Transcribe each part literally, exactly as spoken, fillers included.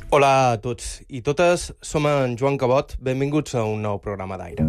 Hola a tots i totes, som en Joan Cabot, benvinguts a un nou programa d'Aire.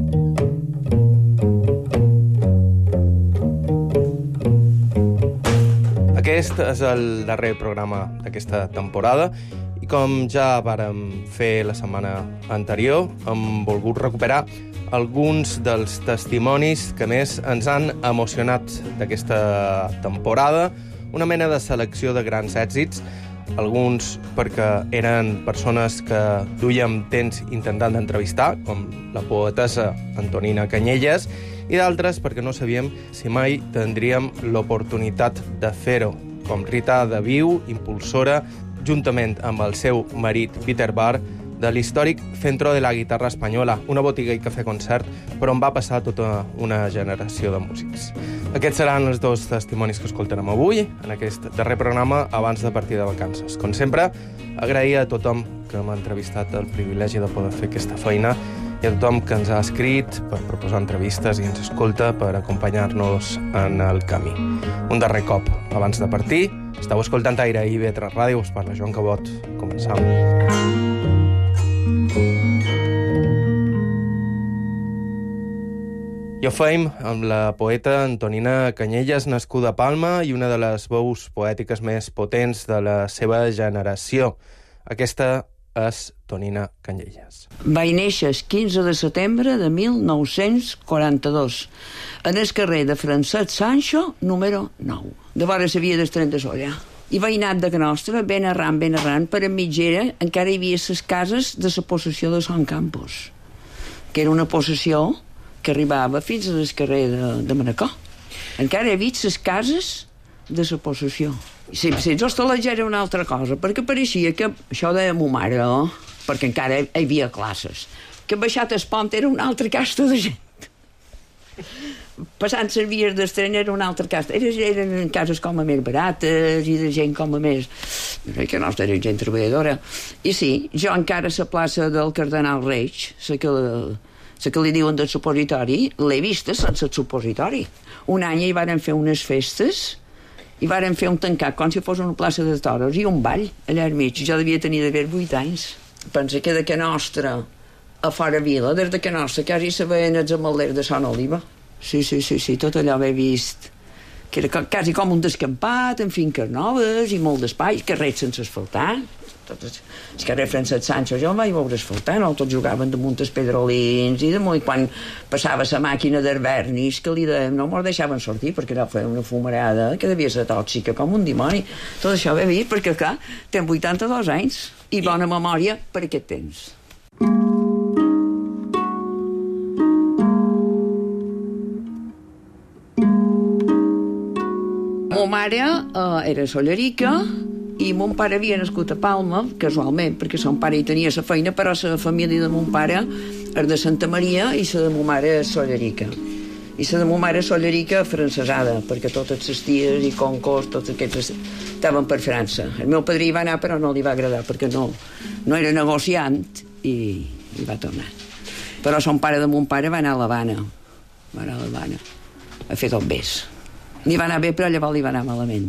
Aquest és el darrer programa d'aquesta temporada i com ja vàrem fer la setmana anterior, hem volgut recuperar alguns dels testimonis que més ens han emocionat d'aquesta temporada, una mena de selecció de grans èxits, alguns perquè eren persones que duíem temps intentant d'entrevistar, com la poetessa Antonina Canyelles, i d'altres perquè no sabíem si mai tindríem l'oportunitat de fer-ho, com Rita de Viu, impulsora, juntament amb el seu marit Peter Barr, de l'històric Centro de la Guitarra Espanyola, una botiga i cafè concert per on va passar tota una generació de músics. Aquests seran els dos testimonis que escoltarem avui, en aquest darrer programa abans de partir de vacances. Com sempre, agrair a tothom que m'ha entrevistat el privilegi de poder fer aquesta feina i a tothom que ens ha escrit per proposar entrevistes i ens escolta per acompanyar-nos en el camí. Un darrer cop, abans de partir, esteu escoltant Aire i I V tres Ràdio, us parla Joan Cabot. Començam. I ho feim amb la poeta Antonina Canyelles, nascuda a Palma i una de les veus poètiques més potents de la seva generació. Aquesta és Tonina Canyelles. Vaig néixer el quinze de setembre de mil nou-cents quaranta-dos en el carrer de Francesc Sancho, número nou. De vora s'havia d'estrenar de solla. I veïnat de que nostra, ben arran, ben arran, per en mitgera encara hi havia les cases de la possessió de Sant Campos, que era una possessió que arribava fins al carrer de, de Manacor. Encara he vist les cases de la possessió. I si, si els hostalets era una altra cosa, perquè pareixia que, això deia ma mare, eh? Perquè encara hi havia classes, que baixat el pont era una altra casta de gent. Passant les vies d'estrany era una altra casta. Eren, eren cases com a més barates i de gent com a més... que no era gent treballadora. I sí, jo encara a la plaça del Cardenal Reig, la que... la que li diuen del supositori, l'he vista sense el supositori. Un any hi varen fer unes festes i varen fer un tancat com si fos una plaça de toros i un ball allà al mig. Jo devia tenir d'haver vuit anys. Pensa que de que nostra a fora vila, des de que nostra quasi se veien els amalers de Sant Oliva. Sí, sí, sí, sí, tot allò ho he vist. Que era quasi com un descampat, amb finques noves i molt d'espai, carrers sense asfaltar. El carrer Francesc Sancho jo em vaig veure asfaltar, no? Tots jugaven damunt els pedrolins i damunt, i quan passava la màquina d'Arvernis que li dèiem, no mos deixaven sortir perquè era una fumarada que devia ser tòxica com un dimoni. Tot això ho he vist perquè, clar, tenc vuitanta-dos anys i bona memòria per aquest temps. Ma mare eh, era sollerica i mon pare havia nascut a Palma, casualment, perquè son pare hi tenia la feina, però la família de mon pare és de Santa Maria i la de mon mare és sollerica. I la de mon mare és sollerica francesada, perquè totes les ties i concors, tots aquests estaven per França. El meu padrí hi va anar, però no li va agradar, perquè no, no era negociant i, i va tornar. Però son pare de mon pare va anar a l'Havana, va anar a l'Havana a fer tot bés. Li va anar bé, però llavors li va anar malament.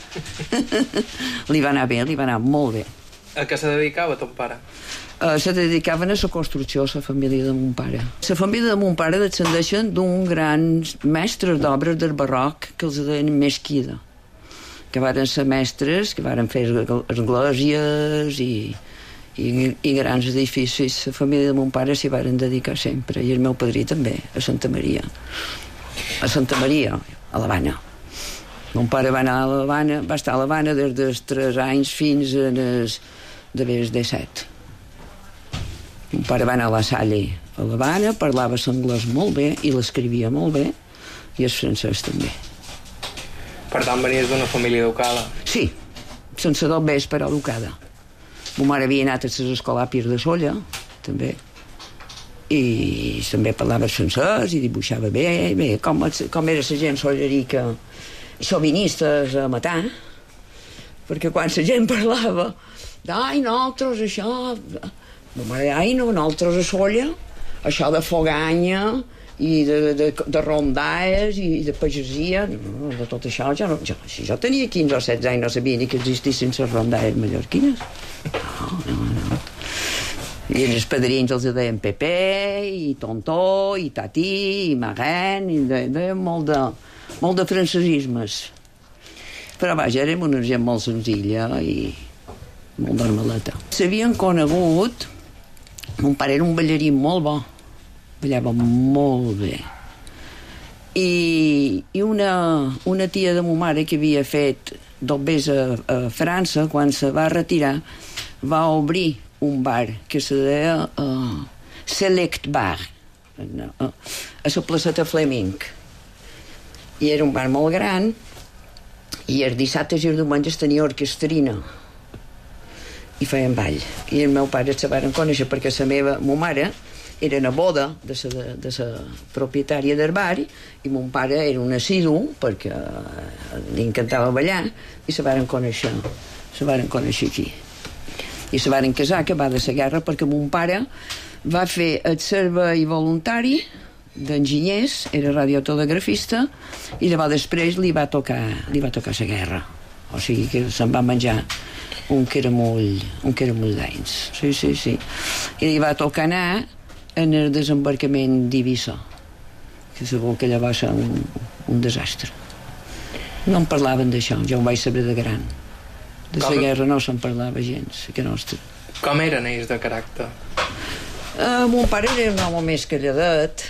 Li va anar bé, li va anar molt bé. A què se dedicava ton pare? Uh, se dedicaven a la construcció, la família de mon pare. La família de mon pare descendeixen d'un gran mestre d'obres del barroc que els deien Mesquida, que varen ser mestres, que varen fer esglésies i, i, i grans edificis. La família de mon pare s'hi varen dedicar sempre, i el meu padrí també, a Santa Maria. A Santa Maria, a l'Havana. Mon pare va anar a l'Havana, va estar a l'Havana des dels tres anys fins als d'haver disset. Mon pare va anar a la Salle a l'Havana, parlava l'anglès molt bé i l'escrivia molt bé, i el francès també. Per tant, venies d'una família educada? Sí, sense dos bés, però educada. Mon mare havia anat a les escolàpies de Solla, també, i també parlava francès i dibuixava bé, bé, com, com era la gent sollerica, xovinistes a matar, perquè quan la gent parlava ai, nosaltres això ma mare, ai, no, nosaltres a Solla això de foganya i de, de, de rondaes i de pagesia, no, de tot això jo, no, jo, si jo tenia quinze o setze anys no sabia ni que existissin les rondaes mallorquines. No, no, no. I els padrins els deien Pepe, i Tontó, i Tati, i Maguen, i deien molt de, molt de francesismes. Però vaja, érem una gent molt senzilla i molt normaleta. S'havien conegut, mon pare era un ballarí molt bo, ballava molt bé. I, i una, una tia de ma mare que havia fet dobbers a, a França, quan se va retirar, va obrir un bar que se deia uh, Select Bar, a, a la placeta Fleming. I era un bar molt gran, i els dissabtes i els diumenges tenia orquestrina i feien ball. I el meu pare se varen conèixer perquè la meva, ma mare, era neboda de la de, de sa propietària del bar i mon pare era un assidu perquè li encantava ballar i se varen conèixer, se varen conèixer aquí. I se varen casar, que va de la guerra, perquè mon pare va fer el servei voluntari d'enginyers, era radiotelegrafista, i llavors després li va tocar li va tocar la guerra. O sigui que se'n va menjar un caramull, un caramull d'anys. Sí, sí, sí. I li va tocar anar en el desembarcament d'Eivissa, que segur que allà va ser un, un desastre. No en parlaven d'això, jo ho vaig saber de gran. De la guerra no se'n parlava gens, que nostra. Com eren ells de caràcter? Uh, mon pare era un home més calladet,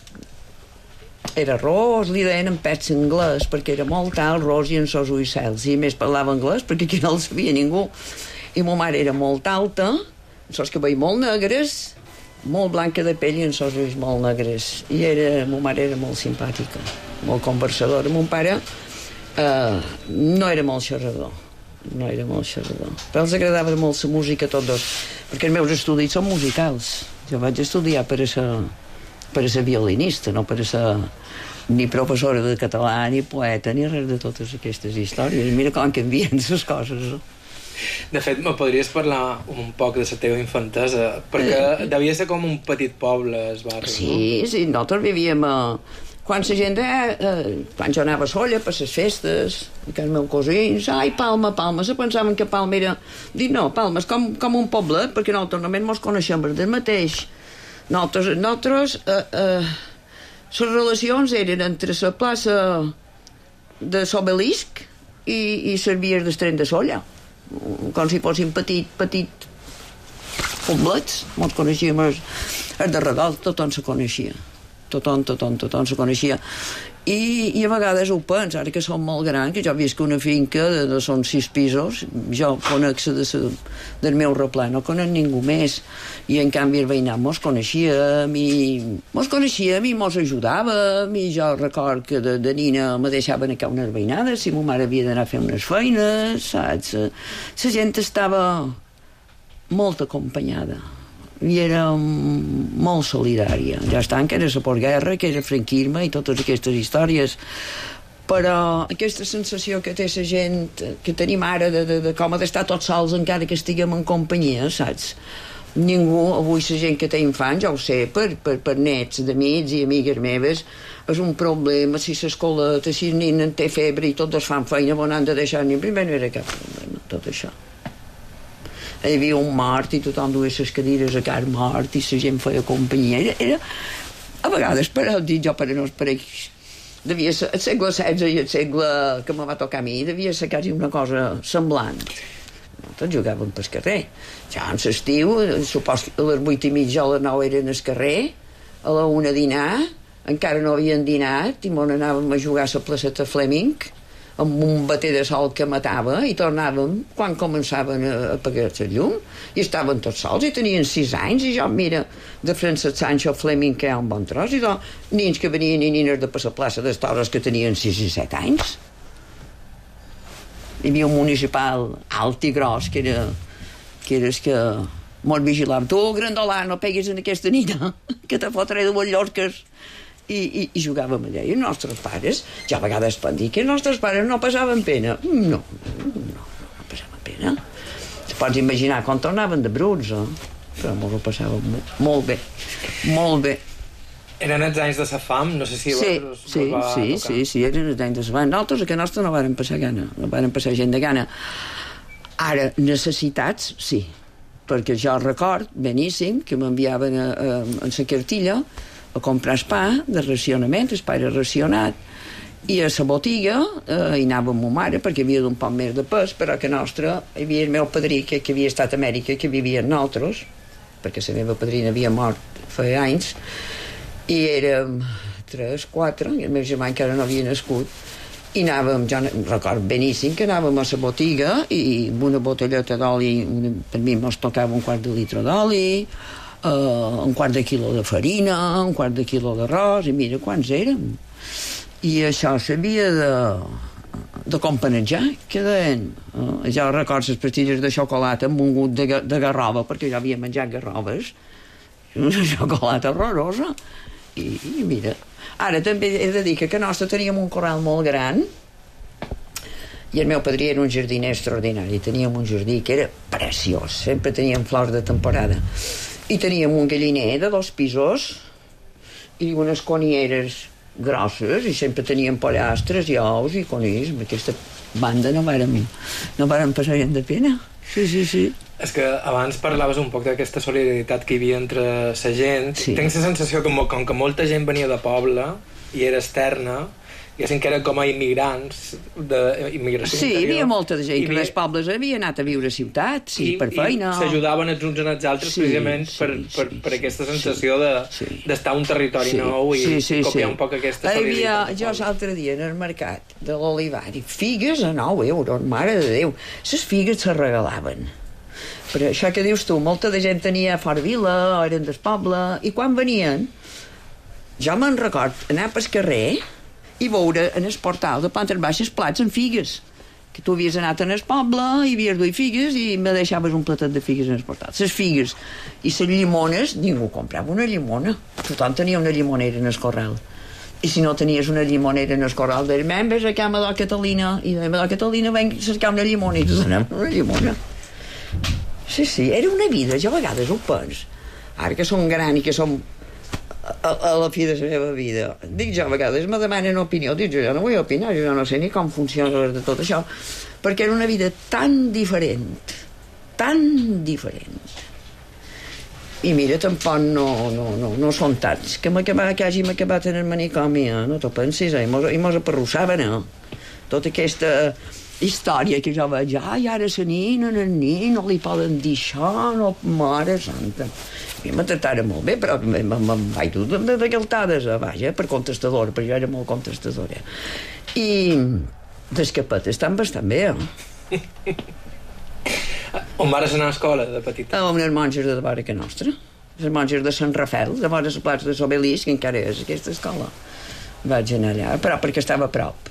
era ros, li deien en pets anglès, perquè era molt alt, ros i en sos uïcels, i més parlava anglès, perquè aquí no el sabia ningú. I ma mare era molt alta, en sos cabells molt negres, molt blanca de pell i en sos ulls molt negres. I era, ma mare era molt simpàtica, molt conversadora. Mon pare eh, no era molt xerrador, no era molt xerrador. Però els agradava molt la música tots dos, perquè els meus estudis són musicals. Jo vaig estudiar per a ser, per a ser violinista, no per a ser ni professora de català, ni poeta, ni res de totes aquestes històries. Mira com canvien les coses, no? De fet, me podries parlar un poc de la teva infantesa, perquè devia ser com un petit poble, el barri, sí, no? Sí, sí, nosaltres vivíem a... Quan la gent deia, eh, quan jo anava sola per les festes, que els meus cosins, ai, Palma, Palma, se pensaven que Palma era... Dic, no, Palma és com, com un poble, perquè nosaltres normalment mos coneixem del mateix. Nosaltres, nosaltres eh, eh, les relacions eren entre la plaça de l'Obelisc i, i les vies del tren de Solla, com si fossin petit, petit poblets. Mos coneixíem els, els de Redol, tothom se coneixia, tothom, tothom, tothom se coneixia. I, i a vegades ho penso, ara que som molt grans, que jo visc una finca de, de són sis pisos, jo conec de sa, del meu replà, no conec ningú més, i en canvi el veïnat mos coneixíem i mos coneixíem i mos ajudàvem, i jo record que de, de nina me deixaven a unes veïnades si ma mare havia d'anar a fer unes feines, saps? La gent estava molt acompanyada i era molt solidària. Ja està, que era la postguerra, que era el franquisme i totes aquestes històries, però aquesta sensació que té la gent, que tenim ara de, de, de com ha d'estar tots sols encara que estiguem en companyia, saps? Ningú, avui la gent que té infants, jo ho sé, per, per, per nets d'amics i amigues meves, és un problema, si s'escoleta, si el nen té febre i tots fan feina, on han de deixar ni primer no era cap problema, tot això. Hi havia un mort i tothom duia les cadires a car mort i la gent feia companyia. Era, era a vegades, per dir jo, per no es pareix, devia ser el segle setze i el segle que me va tocar a mi, devia ser quasi una cosa semblant. Nosaltres jugàvem pel carrer. Ja en l'estiu, supos que a les vuit i mitja o a les nou eren al carrer, a la una a dinar, encara no havien dinat i m'on anàvem a jugar a la placeta Fleming, amb un bater de sol que matava, i tornàvem quan començaven a apagar-se el llum, i estaven tots sols, i tenien sis anys, i jo, mira, de Francesc Sancho Fleming, que hi ha un bon tros, i doncs, nins que venien i nines de per la plaça dels Toros que tenien sis i set anys. Hi havia un municipal alt i gros, que era, que era el que mos vigilava. Tu, grandolà, no peguis en aquesta nina, que te fotré de ballorques. I, i, i jugàvem allà. I els nostres pares, ja a vegades van dir que els nostres pares no passaven pena. No, no, no, no passaven pena. Te pots imaginar quan tornaven de bruts, eh? Però molt ho passàvem molt, molt bé, molt bé. Eren els anys de la fam? No sé si sí, us, us sí, va sí, tocar. sí, sí, eren els anys de la fam. Nosaltres a que nostre no varen passar gana, no varen passar gent de gana. Ara, necessitats, sí. perquè jo record beníssim que m'enviaven a, a, a la cartilla a comprar el pa de racionament, el pa era racionat, i a la botiga eh, hi anava amb ma mare perquè havia d'un poc més de pes, però que nostre hi havia el meu padrí que, que havia estat a Amèrica, que vivia amb nosaltres, perquè la meva padrina havia mort feia anys, i érem tres, quatre, i el meu germà encara no havia nascut, i anàvem, jo record beníssim que anàvem a la botiga i amb una botelleta d'oli, per mi mos tocava un quart de litre d'oli, uh, un quart de quilo de farina, un quart de quilo d'arròs, i mira quants érem. I això s'havia de, de companejar, que deien. Uh, jo recordo les pastilles de xocolata amb un gut de, de garrova, perquè jo havia menjat garroves, una xocolata horrorosa, i, i mira. Ara també he de dir que a nostre teníem un corral molt gran i el meu padrí era un jardiner extraordinari. Teníem un jardí que era preciós, sempre teníem flors de temporada, i teníem un galliner de dos pisos i unes conieres grosses, i sempre teníem pollastres i ous i conills. Amb aquesta banda no vàrem, no vàrem passar de pena. Sí, sí, sí. És que abans parlaves un poc d'aquesta solidaritat que hi havia entre la gent. Sí. Tinc la sensació que com que molta gent venia de poble i era externa, diguéssim que eren com a immigrants d'immigració sí, interior. Sí, hi havia molta de gent que dels pobles havia anat a viure a ciutat, sí, i, per feina. I s'ajudaven els uns en els altres, sí, precisament sí, per, sí, per, per aquesta sensació sí, d'estar a un territori sí, nou i sí, sí, copiar sí. un poc aquesta solidaritat. Havia, jo l'altre dia en el mercat de l'Olivari, figues a nou euros, mare de Déu. Les figues se regalaven. Però això que dius tu, molta de gent tenia a Fort Vila, o eren del poble, i quan venien, jo me'n record anar pel carrer i veure en el portal de plantes baixes plats amb figues, que tu havies anat en el poble i havies duit figues i me deixaves un platet de figues en el portal. Les figues i les llimones, ningú comprava una llimona, tothom tenia una llimonera en el corral, i si no tenies una llimonera en el corral deies, ven, vés a Amador Catalina, i de Amador Catalina venc a cercar una llimona, i tu donem una llimona. Sí, sí, era una vida, jo a vegades ho penso, ara que som gran i que som a, a la fi de la meva vida, dic jo a vegades me demanen opinió, dic jo, jo no vull opinar, jo no sé ni com funciona de tot això, perquè era una vida tan diferent, tan diferent, i mira, tampoc no, no, no, no són tants, que, que hàgim acabat en el manicomi, eh? No t'ho pensis, eh? I mos, i mos aperrussaven, eh? Tota aquesta història que jo veig, ai, ara la nina, el nin, no li poden dir això, no, mare santa. A mi me tractara molt bé, però me'n vaig dur de, de galtades, vaja, per contestadora, perquè jo era molt contestadora. I d'escapetes estan bastant bé, eh? On vares anar a escola, de petita? A unes monges de vora que nostra, les monges de Sant Rafael, de vora la plaça de l'Obelisc, que encara és aquesta escola. Vaig anar allà, però perquè estava a prop.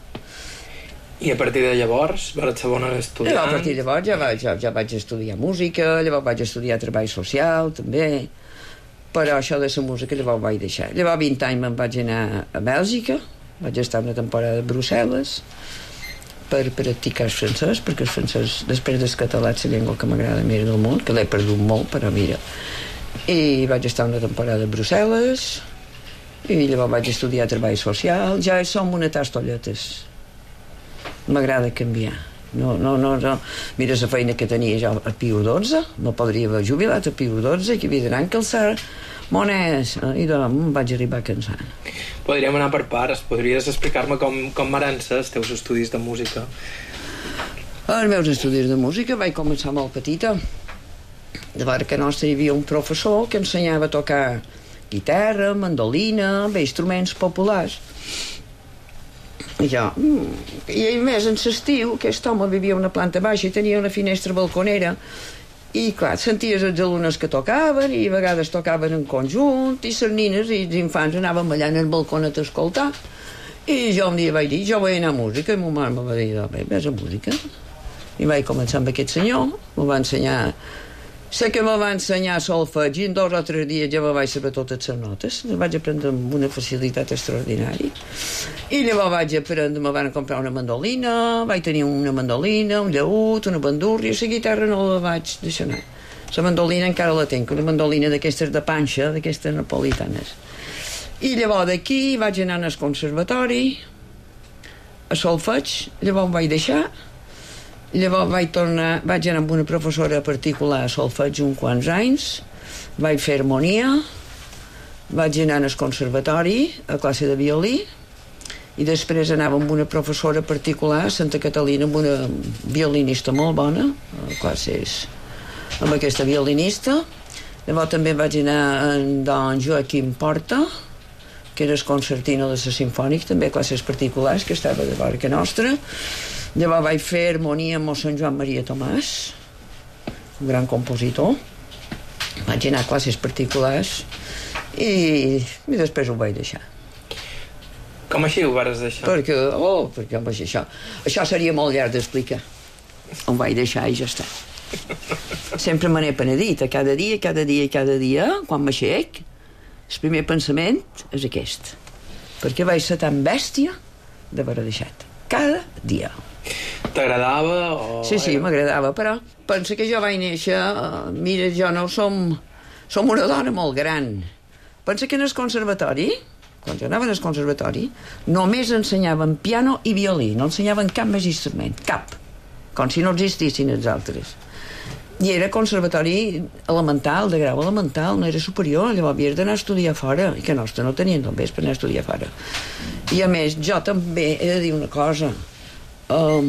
I a partir de llavors, vas ser bona estudiant? A partir de llavors ja vaig, ja, ja vaig estudiar música, llavors vaig estudiar treball social, també, però això de la música llavors vaig deixar. Llavors, vint anys me'n vaig anar a Bèlgica, vaig estar una temporada a Brussel·les per practicar el francès, perquè el francès, després del català, és la llengua que m'agrada més del món, que l'he perdut molt, però mira. I vaig estar una temporada a Brussel·les, i llavors vaig estudiar treball social, ja som una tastolletes. M'agrada canviar. No, no, no, no. Mira la feina que tenia jo a Piu dotze, no podria haver jubilat a Piu dotze, que havia d'anar a calçar monedes, i doncs em vaig arribar a cansar. Podríem anar per parts. Podries explicar-me com, com van ser els teus estudis de música? Els meus estudis de música vaig començar molt petita. De veure que a nostra hi havia un professor que ensenyava a tocar guitarra, mandolina, bé, instruments populars. I jo, i a més en l'estiu aquest home vivia a una planta baixa i tenia una finestra balconera i clar, senties els alumnes que tocaven i a vegades tocaven en conjunt i les nines i els infants anàvem allà en el balconet a escoltar i jo un dia vaig dir, jo vull anar a música i ma mare em va dir, bé, vés a música i vaig començar amb aquest senyor m'ho va ensenyar sé que me va ensenyar solfeig i en dos o tres dies ja me vaig saber totes les notes les vaig aprendre amb una facilitat extraordinària i llavors vaig aprendre me van comprar una mandolina vaig tenir una mandolina, un llaüt, una bandúrria la guitarra no la vaig deixar anar la mandolina encara la tenc una mandolina d'aquestes de panxa d'aquestes napolitanes i llavors d'aquí vaig anar al conservatori a solfeig llavors em vaig deixar Llavors vaig tornar, vaig anar amb una professora particular a solfeig uns quants anys, vaig fer harmonia, vaig anar al conservatori a classe de violí, i després anava amb una professora particular a Santa Catalina, amb una violinista molt bona, a classes amb aquesta violinista. Llavors també vaig anar amb don Joaquim Porta, que era el concertino de la Simfònica, també a classes particulars, que estava de vora que nostra. Llavors vaig fer harmonia amb Sant Joan Maria Tomàs, un gran compositor. Vaig anar a classes particulars i, i després ho vaig deixar. Com així ho vas deixar? Perquè, oh, perquè em vaig deixar. Això seria molt llarg d'explicar. Ho vaig deixar i ja està. Sempre me n'he penedit, a cada dia, cada dia, cada dia, quan m'aixec, el primer pensament és aquest. Perquè vaig ser tan bèstia d'haver deixat. Cada dia. T'agradava? O... Sí, sí, m'agradava, però pensa que jo vaig néixer... Uh, mira, jo no som... Som una dona molt gran. Pensa que en el conservatori, quan jo anava al conservatori, només ensenyaven piano i violí, no ensenyaven cap més instrument, cap. Com si no existissin els altres. I era conservatori elemental, de grau elemental, no era superior, llavors havies d'anar a estudiar fora, i que nostre no tenien només per anar a estudiar fora. I a més, jo també he de dir una cosa, um,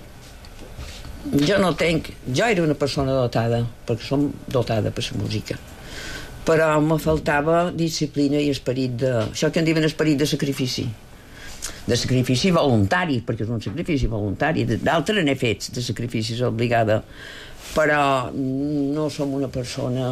jo no tenc, jo era una persona dotada, perquè som dotada per la música, però me faltava disciplina i esperit de, això que en diuen esperit de sacrifici, de sacrifici voluntari, perquè és un sacrifici voluntari, d'altres n'he fets de sacrificis obligada, però no som una persona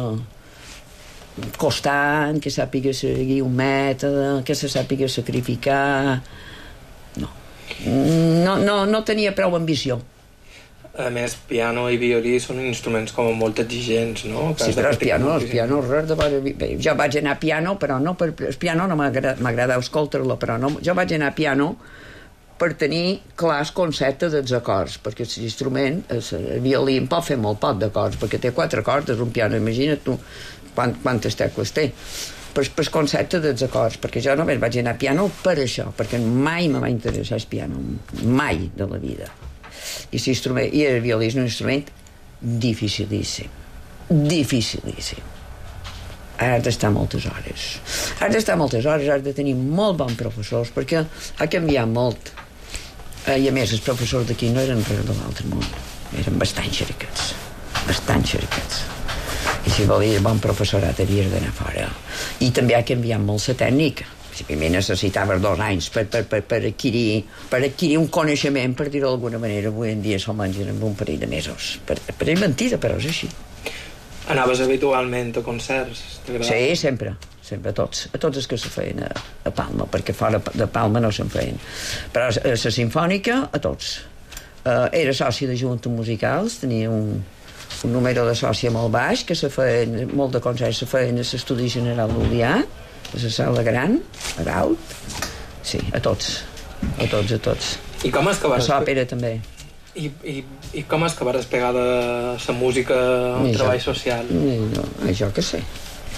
constant, que sàpiga seguir un mètode, que se sàpiga sacrificar. No. No, no, no tenia prou ambició. A més, piano i violí són instruments com molt exigents, no? Que sí, però el piano, el piano res de... Bé, jo vaig anar a piano, però no per... El piano no m'agrada escoltar-lo, però no... Jo vaig anar a piano per tenir clar el concepte dels acords, perquè l'instrument, el violí, en pot fer molt poc d'acords, perquè té quatre cordes, un piano, imagina't tu quant, quantes tecles té. Per, per el concepte dels acords, perquè jo només vaig anar a piano per això, perquè mai me va interessar el piano, mai de la vida. I, i el violí és un instrument dificilíssim, dificilíssim. Has d'estar moltes hores. Has d'estar moltes hores, has de tenir molt bons professors, perquè ha canviat molt. I a més, els professors d'aquí no eren res de l'altre món. Eren bastant xericats. Bastant xericats. I si volies bon professorat havies d'anar fora. I també ha canviat molt la tècnica. Si primer necessitaves dos anys per, per, per, per, adquirir, per adquirir un coneixement, per dir-ho d'alguna manera, avui en dia se'l mengen en un parell de mesos. Per, per és mentida, però és així. Anaves habitualment a concerts? Sí, sempre, sempre, a tots, a tots els que se feien a, a Palma, perquè fora de Palma no se'n feien. Però a la Simfònica, a tots. Uh, era soci de juntes musicals, tenia un, un número de sòcia molt baix, que se feien, molt de concerts se feien a l'Estudi General d'Ulià, a la sala gran, a dalt. Sí, a tots, a tots, a tots. I com és que vas... A l'òpera també. I, i, I com és que vas despegar de la música al treball social? No, això que sé.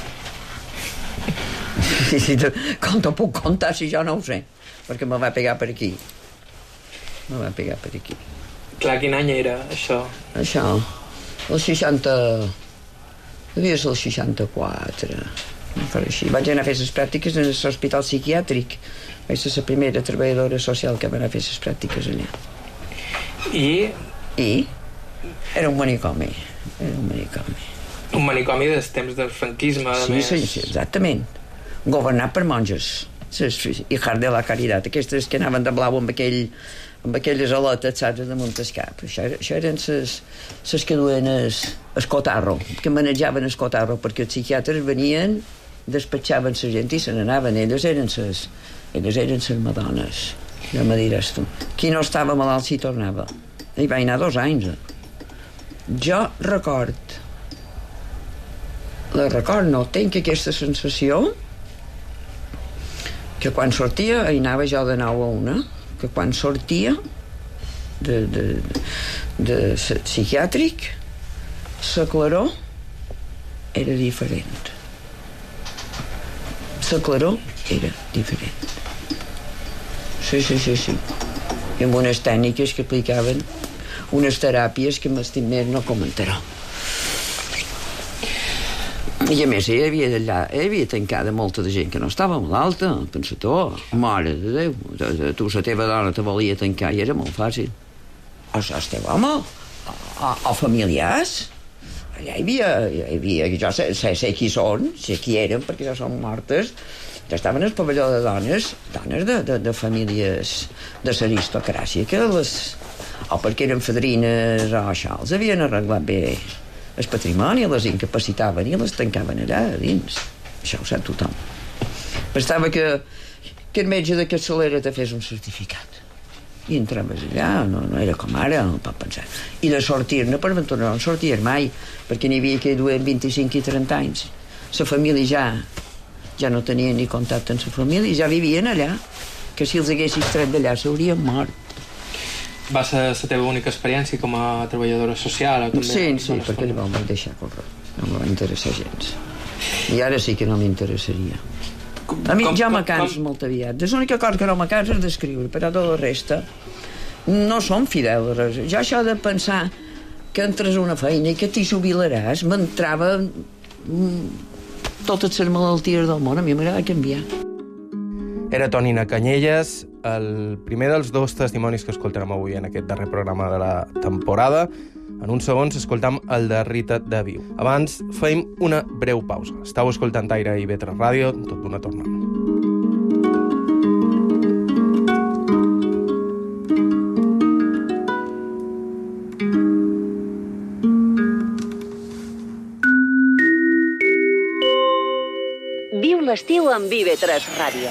Com t'ho puc contar si jo no ho sé? Perquè me va pegar per aquí. Me va pegar per aquí. Clar, quin any era, això? Això, el seixanta... Devia ser el seixanta-quatre. Així. Vaig anar a fer les pràctiques en l'hospital psiquiàtric. Vaig ser la primera treballadora social que va anar a fer les pràctiques allà. I? I? Era un manicomi. Era un manicomi. Un manicomi dels temps del franquisme, a sí, més. Sí, sí, exactament. Governat per monges. Hijas de la Caridad, aquestes que anaven de blau amb, aquell, amb aquelles aletes, saps, damunt el cap. Això, això eren les que duen el cotarro, que manejaven el cotarro, perquè els psiquiatres venien, despatxaven la gent i se n'anaven. Elles eren les elles eren les madones. Ja me diràs tu. Qui no estava malalt s'hi tornava. Hi vaig anar dos anys. Jo record, la record no, tenc aquesta sensació que quan sortia, hi anava jo de nou a una, que quan sortia de, de, de, de psiquiàtric, la claror era diferent. La claror era diferent. Sí, sí, sí, sí. I amb unes tècniques que aplicaven. unes teràpies que m'estim més no comentarà. I a més, ella havia, d'allà, ella havia tancada molta de gent que no estava malalta, pensa tu, mare de Déu, de, de, tu la teva dona te volia tancar i era molt fàcil. O el teu home, o, o familiars, allà hi havia, hi havia jo sé, sé, sé qui són, sé qui eren, perquè ja són mortes, ja estaven al pavelló de dones, dones de, de, de famílies de l'aristocràcia, que les, o perquè eren fadrines o això, els havien arreglat bé el patrimoni, les incapacitaven i les tancaven allà a dins. Això ho sap tothom. Pensava que, que el metge de capçalera te fes un certificat. I entraves allà, no, no era com ara, no pot pensar. I de sortir-ne, per ventura no sorties mai, perquè n'hi havia que duien vint-i-cinc i trenta anys. La família ja, ja no tenia ni contacte amb la família, ja vivien allà, que si els haguessis tret d'allà s'haurien mort. Va ser la teva única experiència com a treballadora social? O també sí, sí, perquè no em vaig deixar córrer. No em va interessar gens. I ara sí que no m'interessaria. A mi com, ja me canso molt aviat. L'única cosa que no me canso és d'escriure, però tota la resta no som fidels. Jo això de pensar que entres a una feina i que t'hi jubilaràs m'entrava totes les malalties del món. A mi m'agrada canviar. Era Tonina Canyelles, el primer dels dos testimonis que escoltarem avui en aquest darrer programa de la temporada. En uns segons escoltam el de Rita de Viu. Abans feim una breu pausa. Estau escoltant Aire i I V tres Ràdio, tot d'una tornada. Viu l'estiu amb I V tres Ràdio.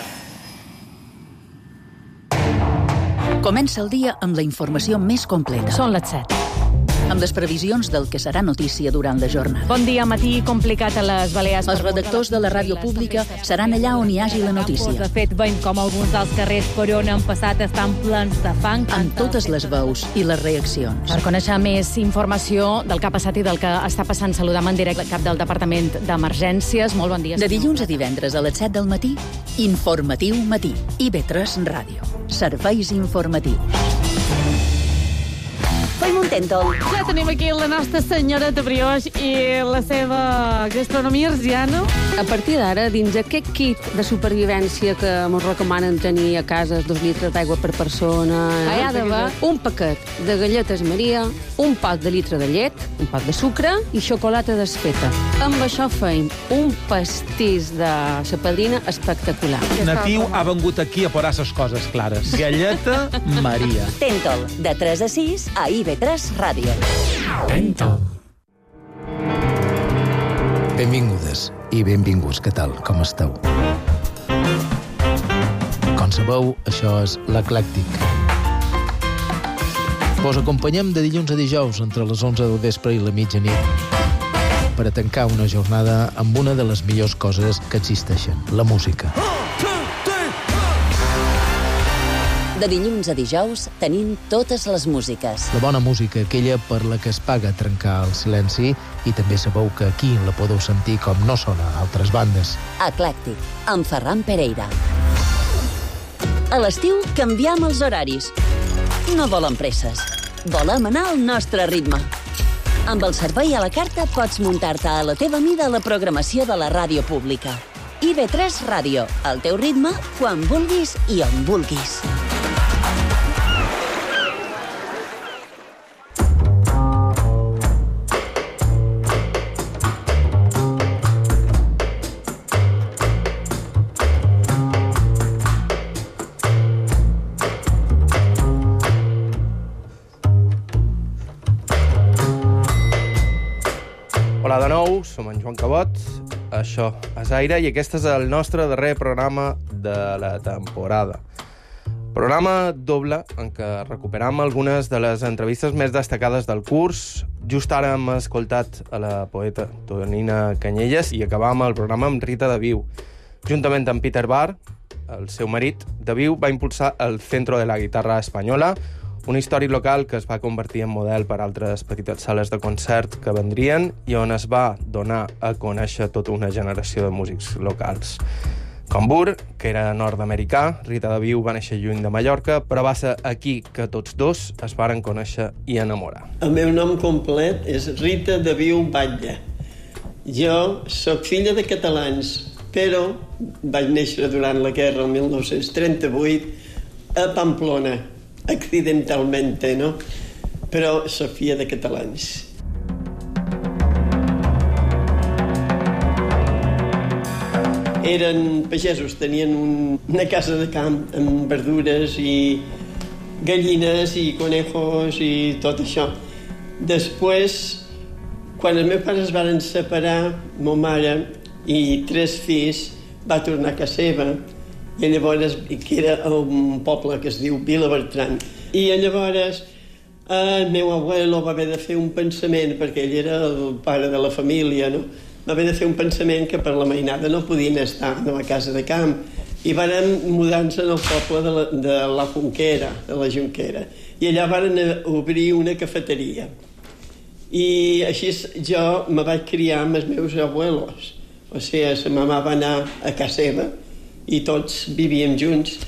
Comença el dia amb la informació més completa. Són les set. Amb les previsions del que serà notícia durant la jornada. Bon dia, matí complicat a les Balears. Els redactors de la ràdio pública seran allà on hi hagi la notícia. De fet, veiem com alguns dels carrers per on han passat estan plens de fang. Amb totes les veus i les reaccions. Per conèixer més informació del que ha passat i del que està passant, saludam en directe el cap del Departament d'Emergències. Molt bon dia. De dilluns a divendres a les set del matí, Informatiu Matí. I V tres Ràdio. Serveis informatius. Fem un tèntol. Ja tenim aquí la nostra senyoreta Brioix i la seva gastronomia arsiana. A partir d'ara, dins aquest kit de supervivència que ens recomanen tenir a casa, dos litres d'aigua per persona, hi ha d'haver un paquet de galletes Maria, un pot de litre de llet, un pot de sucre i xocolata desfeta. Amb això feim un pastís de sa padrina espectacular. Natiu ha vengut aquí a posar les coses clares. Galleta Maria. Tèntol, de tres a sis a I V tres Ràdio. Tèntol. Benvingudes i benvinguts, què tal? Com esteu? Com sabeu, això és l'Eclèctic. Vos acompanyem de dilluns a dijous entre les onze del vespre i la mitjanit per a tancar una jornada amb una de les millors coses que existeixen, la música. De dilluns a dijous tenim totes les músiques. La bona música, aquella per la que es paga trencar el silenci, i també sabeu que aquí la podeu sentir com no sona a altres bandes. Eclèctic, amb Ferran Pereira. A l'estiu canviem els horaris. No volem presses. Volem anar al nostre ritme. Amb el servei a la carta pots muntar-te a la teva mida la programació de la ràdio pública. I V tres Ràdio, al teu ritme, quan vulguis i on vulguis. Hola de nou, som en Joan Cabot, això és Aire i aquest és el nostre darrer programa de la temporada. Programa doble en què recuperam algunes de les entrevistes més destacades del curs. Just ara hem escoltat a la poeta Tonina Canyelles i acabam el programa amb Rita de Viu. Juntament amb Peter Barr, el seu marit, de Viu va impulsar el Centro de la Guitarra Espanyola, un històric local que es va convertir en model per altres petites sales de concert que vendrien i on es va donar a conèixer tota una generació de músics locals. Combur, que era nord-americà, Rita de Viu va néixer lluny de Mallorca, però va ser aquí que tots dos es varen conèixer i enamorar. El meu nom complet és Rita de Viu Batlle. Jo sóc filla de catalans, però vaig néixer durant la guerra el mil nou-cents trenta-vuit a Pamplona, accidentalment, no? Però sóc filla de catalans. Eren pagesos, tenien un, una casa de camp amb verdures i gallines i conejos i tot això. Després, quan els meus pares es van separar, ma mare i tres fills va tornar a casa seva, i llavors, que era un poble que es diu Vila Bertran. I llavors el meu abuelo va haver de fer un pensament, perquè ell era el pare de la família, no? Va haver de fer un pensament que per la mainada no podien estar a la casa de camp, i varen mudar-se al poble de la, de la Junquera, de la Junquera, i allà varen obrir una cafeteria. I així jo me vaig criar amb els meus abuelos, o sigui, sa mamà va anar a casa seva i tots vivíem junts.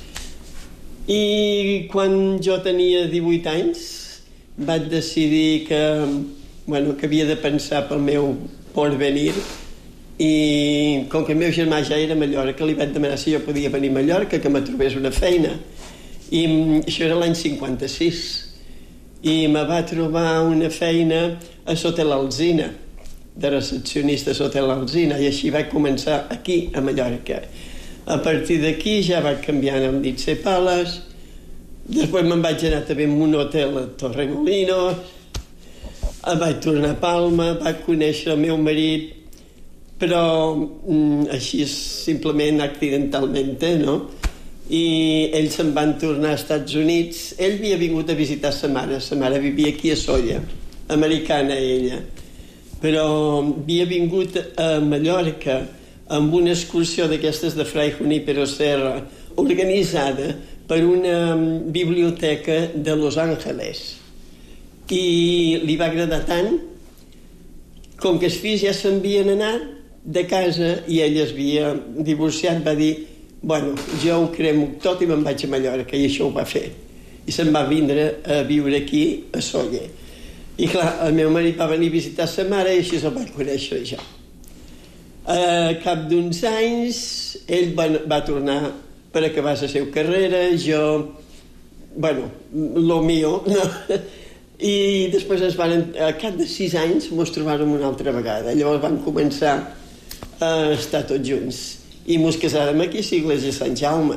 I quan jo tenia divuit anys vaig decidir que, bueno, que havia de pensar pel meu porvenir, i com que el meu germà ja era a Mallorca, li vaig demanar si jo podia venir a Mallorca, que me trobés una feina. I això era l'any cinquanta-sis, i me va trobar una feina a l'Hotel Alsina, de recepcionista a l'Hotel Alsina, i així vaig començar aquí a Mallorca. A partir d'aquí ja vaig canviant amb Ditse Pales, després me'n vaig anar també en un hotel a Torremolinos, vaig tornar a Palma, vaig conèixer el meu marit, però mm, així simplement accidentalment, no? I ells se'n van tornar als Estats Units. Ell havia vingut a visitar sa mare, sa mare vivia aquí a Sóller, americana ella, però havia vingut a Mallorca amb una excursió d'aquestes de Fray Junípero Serra, organitzada per una biblioteca de Los Angeles. I li va agradar tant, com que els fills ja s'havien anat de casa i ell es havia divorciat, va dir, bueno, jo ho cremo tot i me'n vaig a Mallorca, i això ho va fer. I se'n va vindre a viure aquí, a Sóller. I clar, el meu marit va venir a visitar sa mare i així el vaig conèixer jo. A cap d'uns anys, ell va, va tornar per acabar la seva carrera, jo, bueno, lo mío, no? I després es van, a cap de sis anys mos trobàrem una altra vegada. Llavors vam començar a estar tots junts i mos casàrem aquí a l'església de Sant Jaume.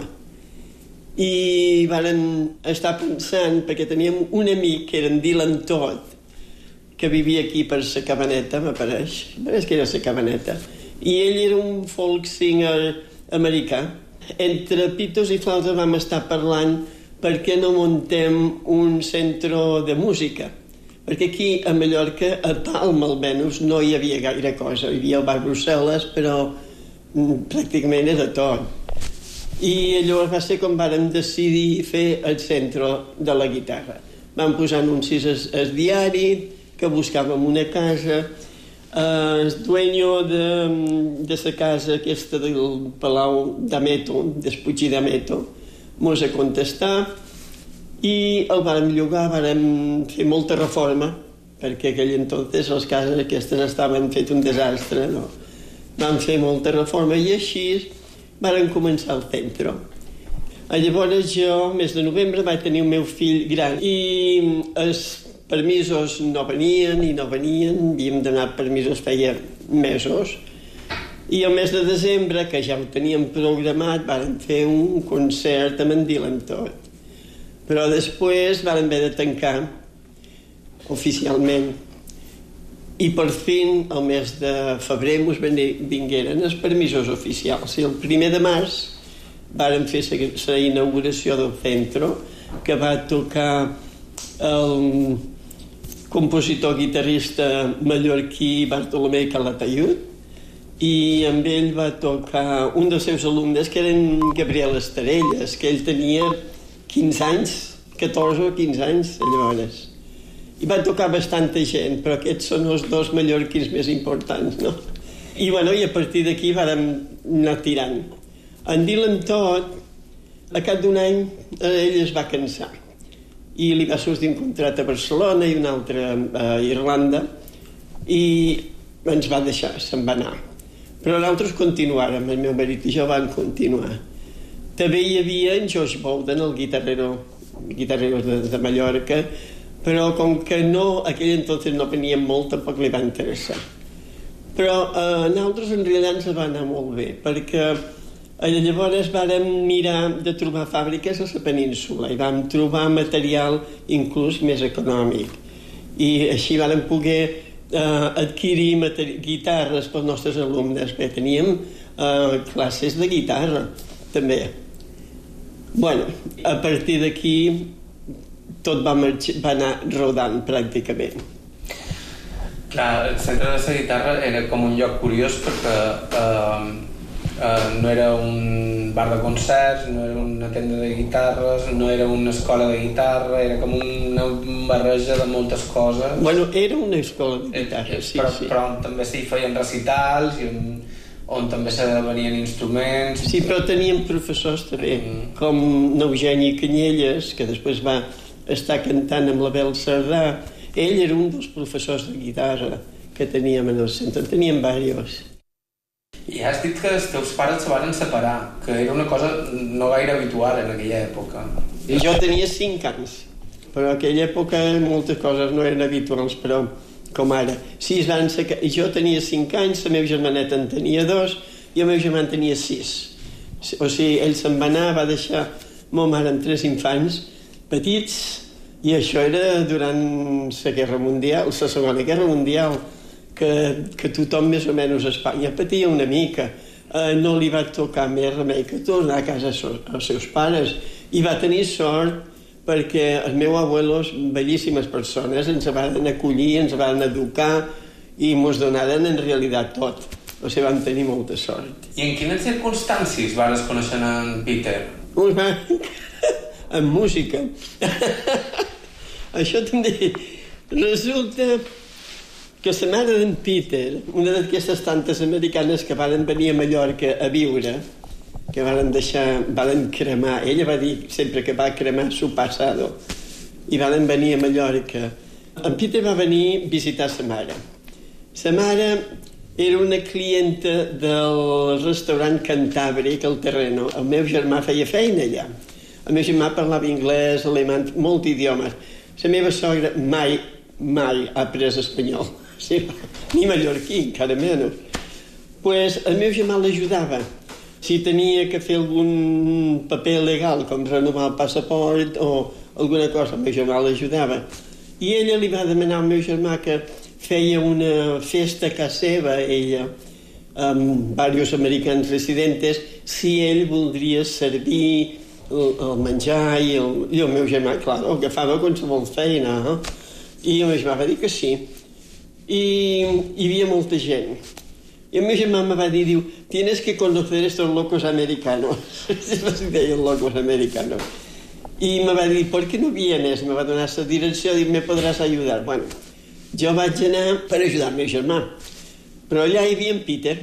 I vàrem estar pensant, perquè teníem un amic que era en Dylan Todd, que vivia aquí per la Cabaneta, m'apareix, pareix que era la Cabaneta, i ell era un folk singer americà. Entre pitos i flautes vam estar parlant per què no muntem un centre de música? Perquè aquí, a Mallorca, a Palma almenys, no hi havia gaire cosa. Hi havia el bar Brussel·les, però pràcticament era tot. I llavors va ser com vàrem decidir fer el centre de la guitarra. Vam posar anuncis al diari, que buscàvem una casa. El dueño de, de la casa aquesta del Palau d'Ameto, d'Esputxí d'Ameto, mos a contestar i el vàrem llogar, vàrem fer molta reforma, perquè aquell entonces les cases aquestes estaven fet un desastre, no? Vam fer molta reforma i així vàrem començar el centre. Llavors jo, mes de novembre, vaig tenir el meu fill gran i els permisos no venien i no venien, havíem d'anar permisos feia mesos. I el mes de desembre, que ja ho teníem programat, vàrem fer un concert amb en Dylan Todd. Però després vàrem haver de tancar oficialment. I per fin, el mes de febrer, mos vingueren els permisos oficials. I el primer de març vàrem fer la inauguració del centre, que va tocar el compositor guitarrista mallorquí Bartolomé Calatayud, i amb ell va tocar un dels seus alumnes, que eren Gabriel Estarelles, que ell tenia quinze anys, catorze o quinze anys, llavors. I va tocar bastanta gent, però aquests són els dos mallorquins més importants, no? I, bueno, i a partir d'aquí vàrem anar tirant. En dir-li tot, a cap d'un any ell es va cansar i li va sortir un contracte a Barcelona i un altre a Irlanda i ens va deixar, se'n va anar. Però nosaltres continuàrem, el meu marit i jo vam continuar. També hi havia en Josh Bowden, el guitarrero, guitarrero de, de Mallorca, però com que no, aquell entonces no venia molt, tampoc li va interessar. Però eh, nosaltres en realitat ens va anar molt bé, perquè llavors vàrem mirar de trobar fàbriques a la península i vam trobar material inclús més econòmic. I així vàrem poder eh, adquirir guitarres pels nostres alumnes. Bé, teníem eh, classes de guitarra, també. Bueno, a partir d'aquí tot va, marxar, va anar rodant pràcticament. Clar, el centre de la guitarra era com un lloc curiós perquè eh, Uh, no era un bar de concerts, no era una tenda de guitarres, no era una escola de guitarra, era com una barreja de moltes coses. Bueno, era una escola de guitarra, sí, però, sí. Però també s'hi feien recitals i on, on també se venien instruments. Sí, però teníem professors també, mm. com Eugeni Canyelles, que després va estar cantant amb la Bel Cerdà. Ell era un dels professors de guitarra que teníem en el centre, en teníem diversos. I has dit que els teus pares se van separar, que era una cosa no gaire habitual en aquella època. I jo tenia cinc anys, però en aquella època moltes coses no eren habituals, però com ara. Sí, es van secar... Jo tenia cinc anys, la meva germaneta en tenia dos i el meu germà en tenia sis. O sigui, ell se'n va anar, va deixar ma mare amb tres infants petits i això era durant la Guerra Mundial, la Segona Guerra Mundial, que, que tothom més o menys a Espanya patia una mica. Eh, no li va tocar més remei que tornar a casa als seus pares i va tenir sort perquè els meus abuelos, bellíssimes persones, ens van acollir, ens van educar i ens donaren en realitat tot. O sigui, vam tenir molta sort. I en quines circumstàncies vas conèixer en Peter? En música. Això també resulta que la mare d'en Peter, una d'aquestes tantes americanes que varen venir a Mallorca a viure, que varen deixar, varen cremar, ella va dir sempre que va cremar su pasado, i varen venir a Mallorca. En Peter va venir a visitar sa mare. Sa mare era una clienta del restaurant Cantàbric, al Terreno. El meu germà feia feina allà. El meu germà parlava anglès, alemany, molt idiomes. La meva sogra mai, mai ha après espanyol. Sí, ni mallorquí, encara menys. Pues el meu germà l'ajudava. Si tenia que fer algun paper legal, com renovar el passaport o alguna cosa, el meu germà l'ajudava. I ella li va demanar al meu germà que feia una festa a casa seva, ella, amb diversos americans residentes, si ell voldria servir el, el menjar i el, i el meu germà, clar, agafava qualsevol feina. Eh? I el meu germà va dir que sí. I hi havia molta gent. I el meu germà me va dir, diu, tienes que conocer estos locos americanos. Es deien locos americanos. I me va dir, ¿por qué no vienes? Me va donar la direcció, diu, me podràs ajudar. Bueno, jo vaig anar per ajudar el meu germà. Però allà hi havia en Peter.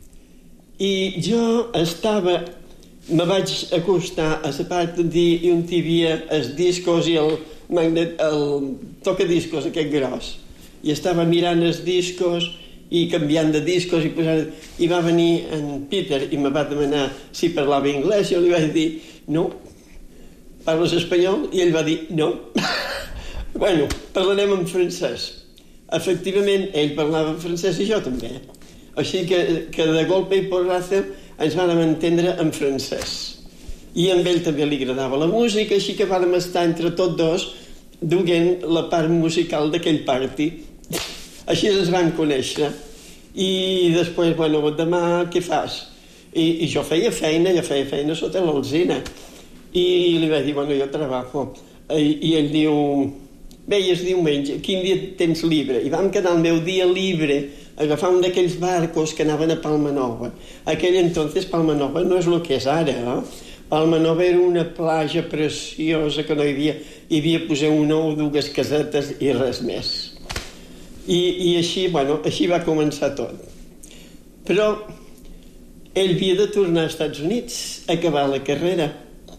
I jo estava... Me vaig acostar a la part on hi havia els discos i el magnet, el tocadiscos aquest gros. I estava mirant els discos i canviant de discos i posant... I va venir en Peter i me va demanar si parlava anglès. Jo li vaig dir, no. Parles espanyol? I ell va dir, no. Bueno, parlarem en francès. Efectivament, ell parlava francès i jo també. Així que, que de golpe i porrazo ens vam entendre en francès. I a ell també li agradava la música, així que vam estar entre tots dos duent la part musical d'aquell party. Així ens vam conèixer. I després, bueno, demà què fas? I, i jo feia feina, jo feia feina sota l'alzina. I li vaig dir, bueno, jo treballo. I, i ell diu, bé, és diumenge, quin dia tens llibre? I vam quedar el meu dia llibre, agafar un d'aquells barcos que anaven a Palma Nova. Aquell entonces Palma Nova no és el que és ara, eh? Palma Nova era una platja preciosa que no hi havia, hi havia posat una o dues casetes i res més. I, i així, bueno, així va començar tot. Però ell havia de tornar als Estats Units a acabar la carrera.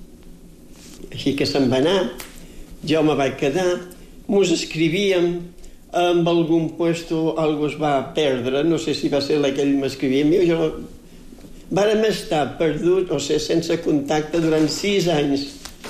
Així que se'n va anar, jo me vaig quedar, mos escrivíem, amb algun puesto algo es va perdre, no sé si va ser la que ell m'escrivia a mi o jo. Vàrem estar perdut, o sigui, sense contacte durant sis anys.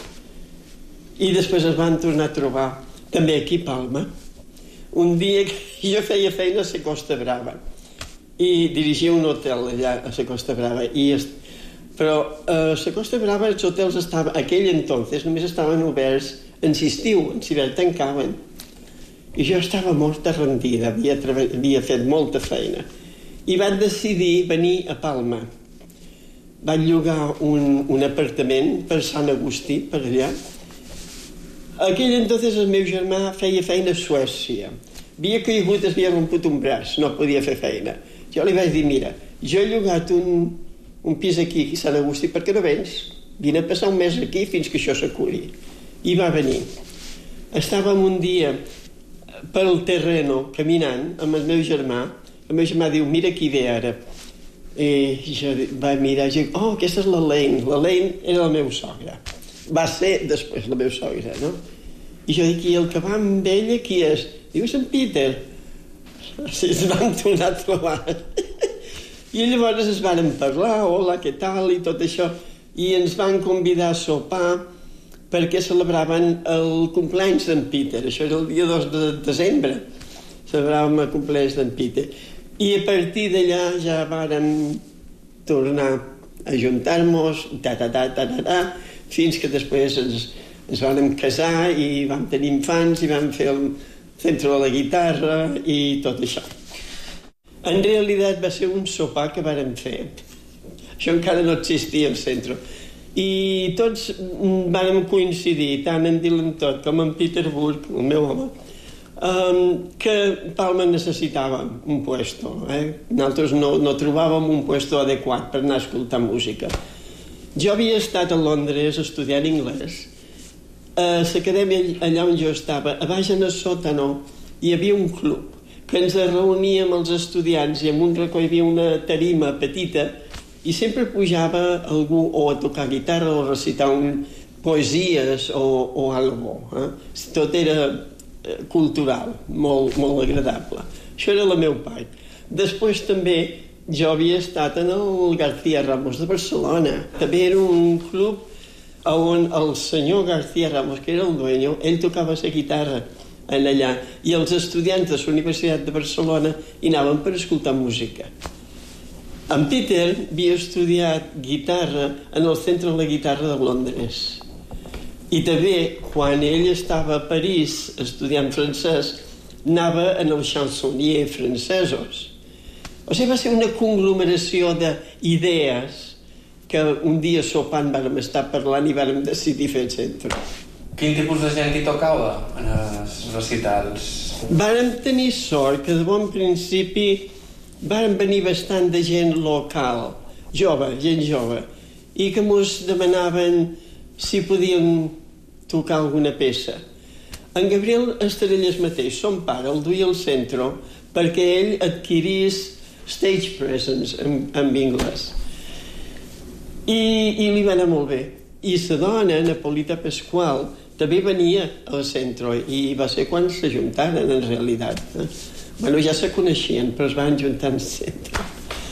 I després es van tornar a trobar, també aquí a Palma. Un dia que jo feia feina a la Costa Brava i dirigia un hotel allà a la Costa Brava. I est... Però a la Costa Brava els hotels estaven, aquell entonces només estaven oberts en l'estiu, en l'hivern tancaven. I jo estava morta rendida, havia, havia fet molta feina. I vaig decidir venir a Palma. Vaig llogar un, un apartament per Sant Agustí, per allà. Aquell entonces el meu germà feia feina a Suècia. Havia caigut, es havia romput un braç, no podia fer feina. Jo li vaig dir, mira, jo he llogat un, un pis aquí, a Sant Agustí, per què no vens? Vine a passar un mes aquí fins que això s'acuri. I va venir. Estàvem un dia pel terreno, caminant, amb el meu germà. El meu germà diu, mira qui ve ara. I jo vaig mirar i dic, oh, aquesta és l'Elaine. L'Elaine era la meva sogra. Va ser després la meva sogra, no? I jo dic, i el que va amb ella, qui és? Diu, és en Peter. Sí, es van tornar a trobar. I llavors es van parlar, hola, què tal, i tot això. I ens van convidar a sopar perquè celebraven el cumpleaños d'en Peter. Això era el dia dos de desembre. Celebràvem el cumpleaños d'en Peter. I a partir d'allà ja vàrem tornar a juntar-nos, ta, ta, ta, ta, ta, ta, fins que després ens, ens vàrem casar i vam tenir infants i vam fer el centre de la guitarra i tot això. En realitat va ser un sopar que vàrem fer. Això encara no existia, el centre. I tots vàrem coincidir, tant en Dylan Todd com en Peterburg, el meu home, um, que Palma necessitava un puesto. Eh? Nosaltres no, no trobàvem un puesto adequat per anar a escoltar música. Jo havia estat a Londres estudiant anglès. A l'acadèmia, allà on jo estava, a baix en el sòtano, hi havia un club que ens reuníem els estudiants i en un racó hi havia una tarima petita i sempre pujava algú o a tocar guitarra o a recitar un, poesies o, o algo. Eh? Tot era cultural, molt, molt agradable. Això era la meva part. Després també jo havia estat en el García Ramos de Barcelona. També era un club on el senyor García Ramos, que era el dueño, ell tocava la guitarra en allà i els estudiants de la Universitat de Barcelona hi anaven per escoltar música. En Peter havia estudiat guitarra en el Centre de la Guitarra de Londres. I també, quan ell estava a París estudiant francès, anava en els chansonniers francesos. O sigui, va ser una conglomeració d'idees que un dia sopant vàrem estar parlant i vàrem decidir fer el centre. Quin tipus de gent hi tocava en els recitals? Vàrem tenir sort que de bon principi varen venir bastant de gent local, jove, gent jove, i que mos demanaven si podíem tocar alguna peça. En Gabriel Estrelles mateix, son pare, el duia al centre perquè ell adquirís stage presence en, en anglès. I, I li va anar molt bé. I la dona, Napolita Pasqual, també venia al centre i va ser quan s'ajuntaren, en realitat. Eh? Bueno, ja se coneixien, però es van juntar en centre.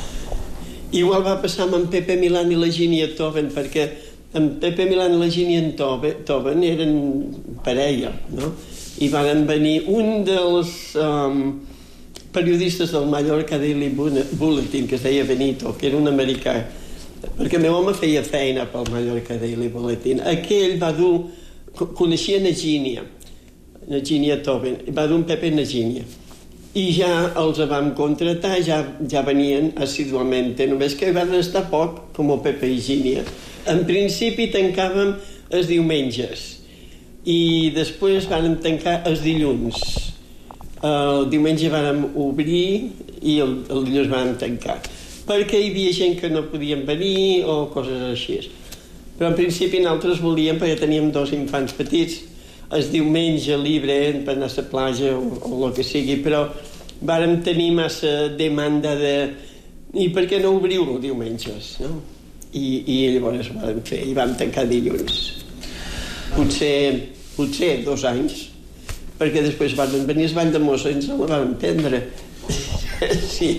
Igual va passar amb en Pepe Milán i la Ginia Toven, perquè en Pepe Milán i la Ginia Toven eren parella, no? I van venir un dels um, periodistes del Mallorca Daily Bulletin, que es deia Benito, que era un americà, perquè el meu home feia feina pel Mallorca Daily Bulletin. Aquell va dur, coneixia na Ginia, na Ginia Toven, va dur un Pepe na Ginia. I ja els vam contratar, ja, ja venien assiduament, només que van estar poc, com el Pepe i Ginia. En principi tancàvem els diumenges i després vam tancar els dilluns. El diumenge vam obrir i el, el dilluns vam tancar, perquè hi havia gent que no podien venir o coses així. Però en principi nosaltres volíem, perquè teníem dos infants petits, el diumenge libre per anar a la platja o, o el que sigui, però vàrem tenir massa demanda de i per què no obriu els diumenges, no? I, i llavors ho vam fer, i vam tancar dilluns. Potser, potser dos anys, perquè després van venir els Vall de Mossa i ens la van prendre. Sí.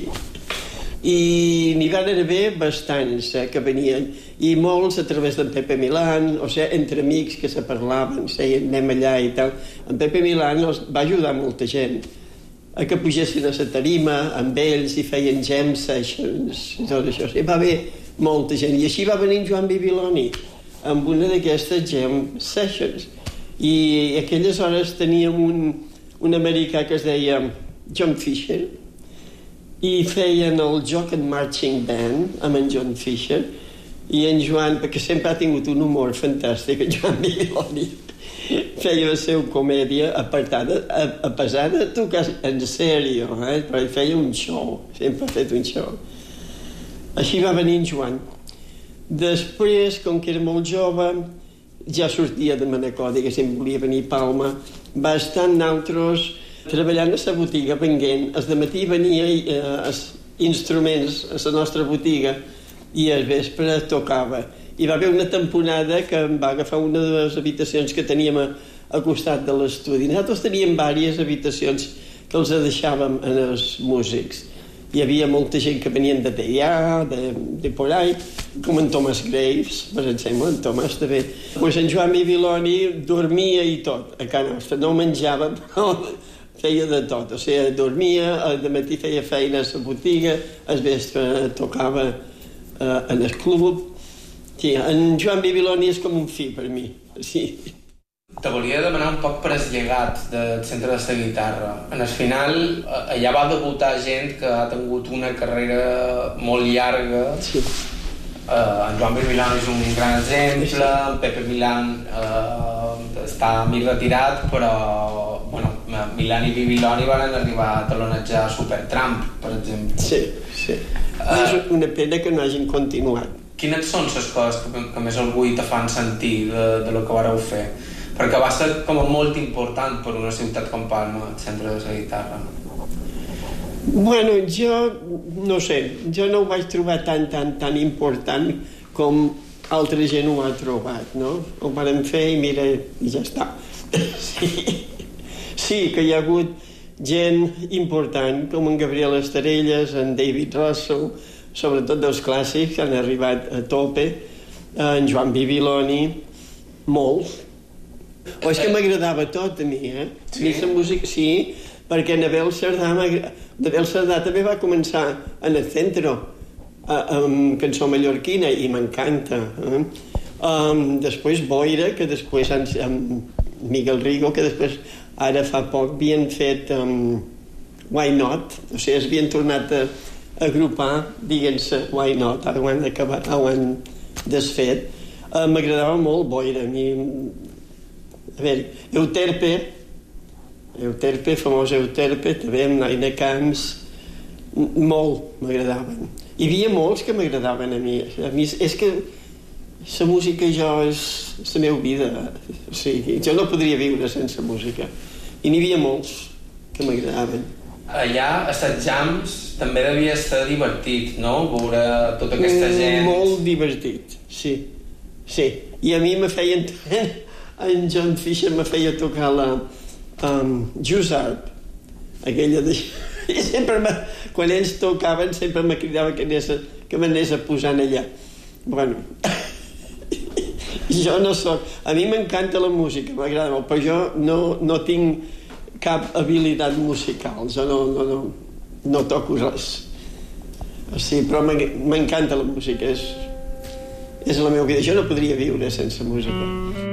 I n'hi van haver bastants eh, que venien, i molts a través d'en Pepe Milán, o sigui, entre amics que se parlaven, seien, anem allà i tal. En Pepe Milán els va ajudar molta gent a que pugessin a la tarima amb ells i feien jam sessions i tot això. I va haver molta gent, i així va venir Joan Bibiloni amb una d'aquestes jam sessions, i aquelles hores teníem un, un americà que es deia John Fisher, i feien el Jock and Marching Band amb en John Fisher, i en Joan, perquè sempre ha tingut un humor fantàstic, en Joan Bibiloni feia la seva comèdia apartada, a, a pesar de tocar en sèrio, eh? Però ell feia un show, sempre ha fet un show. Així va venir en Joan. Després, com que era molt jove, ja sortia de Manacor, diguéssim, volia venir a Palma, va estar amb nosaltres treballant a la botiga, venguent. El dematí venia eh, els instruments a la nostra botiga i al vespre tocava. I va haver una temporada que em va agafar una de les habitacions que teníem a, a costat de l'estudi. Nosaltres teníem diverses habitacions que els deixàvem als músics. Hi havia molta gent que venien de Teià, de, de por ahí, com en Thomas Graves, per exemple, en Thomas també. Pues en Joan Bibiloni dormia i tot a casa nostra, no menjava, però feia de tot. O sigui, dormia, al matí feia feina a la botiga, al vespre tocava eh, en el club. Sí, en Joan Bibiloni és com un fill per mi, sí. Te volia demanar un poc per el llegat del centre de la guitarra. En el final, allà va debutar gent que ha tingut una carrera molt llarga. Sí. Uh, en Joan Bibiloni és un gran exemple, sí. En Pepe Milán uh, està mig retirat, però bueno, Milán i Bibiloni van arribar a talonejar Supertramp, per exemple. Sí, sí. Uh, és una pena que no hagin continuat. Quines són les coses que, que més avui te fan sentir de, de lo que vareu fer? Perquè va ser com molt important per una ciutat com Palma, el centre de la guitarra. Bueno, jo no sé, jo no ho vaig trobar tan, tan, tan important com altra gent ho ha trobat, no? Ho vam fer i mira, i ja està. Sí, sí que hi ha hagut gent important, com en Gabriel Estarelles, en David Russell, sobretot dels clàssics que han arribat a tope, en Joan Bibiloni, molts. O és que m'agradava tot a mi, eh? Sí? A mi la música, sí, perquè Nabel Cerdà, Nabel Cerdà també va començar en el centre, amb cançó mallorquina, i m'encanta. Eh? Um, després Boira, que després, amb Miguel Rigo, que després, ara fa poc, havien fet um, Why Not, o sigui, es havien tornat a agrupar, diguem-se, Why Not, ara ho han acabat, ho han desfet. Uh, m'agradava molt Boira, a mi... A veure, Euterpe, Euterpe, famós Euterpe, també amb Naina Camps, molt m'agradaven. Hi havia molts que m'agradaven a mi. A mi és que la música jo és la meva vida. O sigui, jo no podria viure sense música. I n'hi havia molts que m'agradaven. Allà, a les jams, també devia estar divertit, no? Veure tota aquesta gent... Molt divertit, sí. Sí. I a mi me feien... En John Fisher me feia tocar la um, Jussarp, aquella de... I sempre, me, quan ells tocaven, sempre me cridava que, anés a, que m'anés a posant allà. Bueno, jo no soc... A mi m'encanta la música, m'agrada molt, però jo no, no tinc cap habilitat musical, jo no, no, no, no toco res. Sí, però m'encanta la música, és, és la meva vida. Jo no podria viure sense música.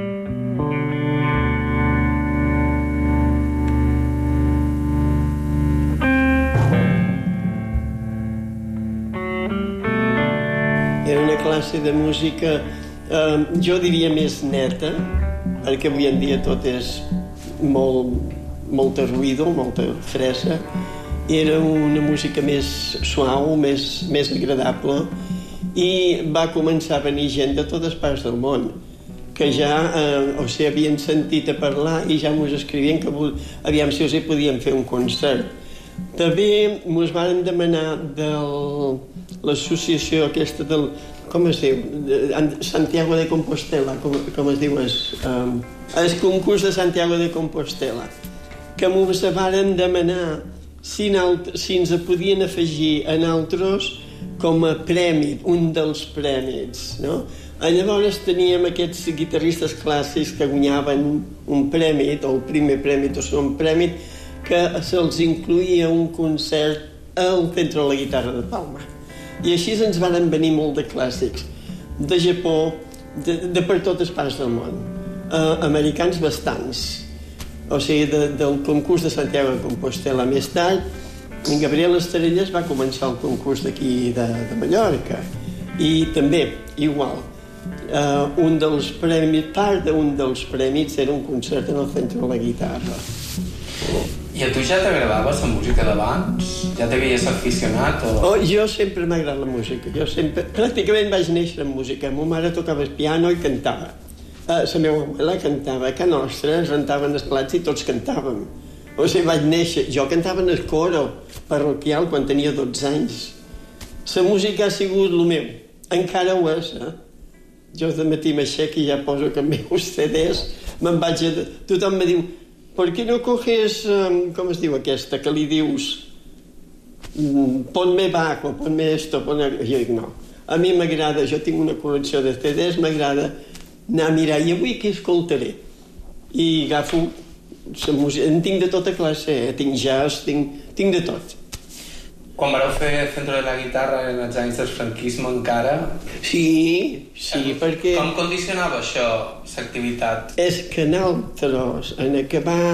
Era una classe de música, eh, jo diria més neta, perquè avui en dia tot és molt, molta ruïdo, molta fresa. Era una música més suau, més, més agradable, i va començar a venir gent de totes parts del món, que ja eh, o sigui, havien sentit a parlar i ja mos escrivien que aviam si els hi podien fer un concert. També ens van demanar de l'associació aquesta del... Com es diu? Santiago de Compostela, com, com es diu? Es, um, el concurs de Santiago de Compostela, que ens van demanar si, si ens podien afegir a nosaltres com a premi, un dels premis, no? Llavors teníem aquests guitarristes clàssics que guanyaven un premi, o el primer premi, o segon premi, que se'ls incluïa un concert al Centre de la Guitarra de Palma. I així ens van venir molt de clàssics, de Japó, de, de per totes parts del món, uh, americans bastants, o sigui, de, del concurs de Santiago de Compostela. Més tard, en Gabriel Estrelles va començar el concurs d'aquí de, de Mallorca, i també, igual, Uh, un dels premis, part d'un dels premis era un concert en el Centre de la Guitarra. I a tu ja t'agradava la música d'abans? Ja t'havies aficionat? O... Oh, jo sempre m'ha agradat la música. Jo sempre, pràcticament vaig néixer amb música. Ma mare tocava el piano i cantava. Uh, la meva abuela cantava. A casa nostra es rentaven els plats i tots cantàvem. O sigui, vaig néixer. Jo cantava en el coro parroquial quan tenia dotze anys. La música ha sigut el meu. Encara ho és, eh? Jo de matí m'aixec i ja poso que meus C Ds, me'n vaig a... Tothom me diu, per què no coges, um, com es diu aquesta, que li dius, ponme bajo, ponme esto, ponme... Jo dic, no, a mi m'agrada, jo tinc una col·lecció de C Ds, m'agrada anar a mirar, i avui què escoltaré? I agafo la música, en tinc de tota classe, eh? Tinc jazz, tinc, tinc de tot. Quan vareu fer Centre de la Guitarra en els anys del franquisme encara... Sí, sí, perquè... Com condicionava això, l'activitat? És que nosaltres, en acabar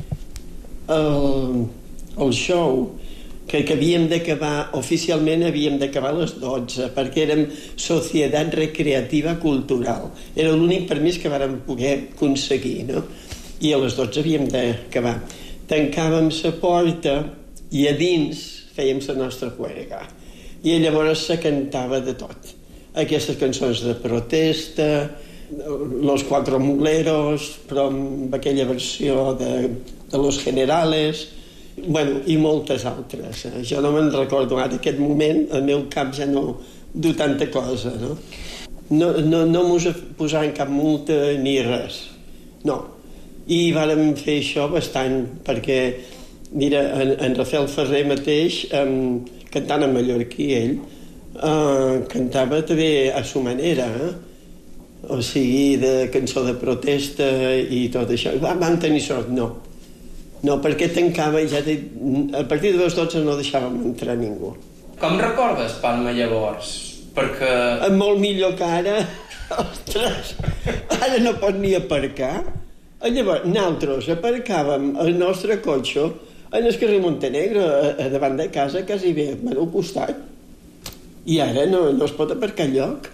el, el show, que, que havíem d'acabar, oficialment havíem d'acabar a les dotze, perquè érem Societat Recreativa Cultural. Era l'únic permís que vàrem poder aconseguir, no? I a les dotze havíem d'acabar. Tancàvem la porta i a dins fèiem la nostra juerga. I llavors se cantava de tot. Aquestes cançons de protesta, Los Cuatro Muleros, però amb aquella versió de, de Los Generales, bueno, i moltes altres. Jo no me'n recordo ara, aquest moment, el meu cap ja no du tanta cosa, no? No, no, no mos posaven cap multa ni res. No. I vàrem fer això bastant, perquè mira, en, en Rafael Ferrer mateix, um, cantant en mallorquí, ell, uh, cantava també a su manera, eh? O sigui, de cançó de protesta i tot això. Va, vam tenir sort, no. No, perquè tancava i ja... De, a partir de les dotze no deixàvem entrar ningú. Com recordes Palma llavors? Perquè... Molt millor que ara. Ostres, ara no pot ni aparcar. Llavors, nosaltres aparcàvem el nostre cotxe en el carrer Montenegro, a, a davant de casa, quasi bé, al costat. I ara no, no es pot aparcar lloc.